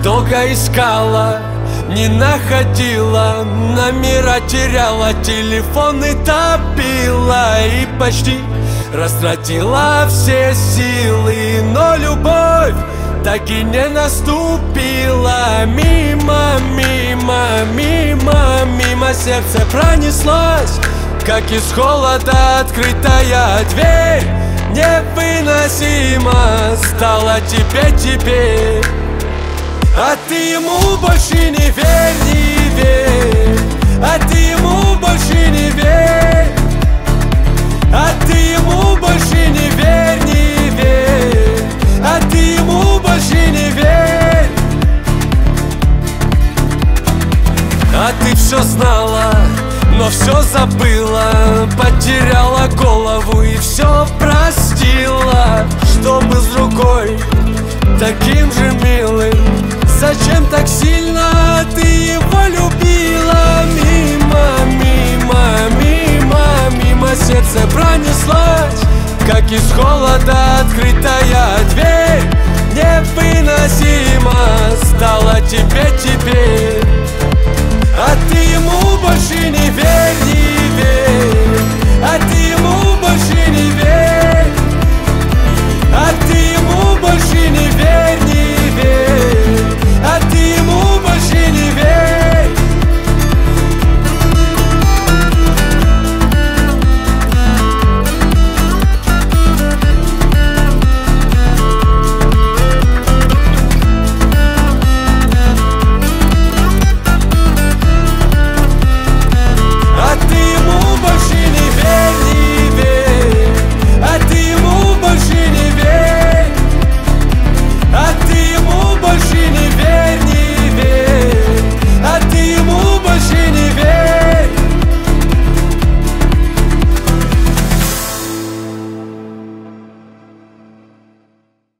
Долго искала, не находила, номера теряла, телефоны топила и почти растратила все силы. Но любовь так и не наступила. Мимо, мимо, мимо, мимо сердце пронеслось, как из холода открытая дверь. Невыносимо стало тебе теперь. А ты ему больше не верь, не верь. А ты ему больше не верь. А ты ему больше не верь, не верь. А ты ему больше не верь. А ты все знала, но все забыла, потеряла голову и все простила. Чтобы с другой, таким же милым, зачем так сильно ты его любила? Мимо, мимо, мимо, мимо сердце пронеслось, как из холода открытая дверь. Невыносимо стало тебе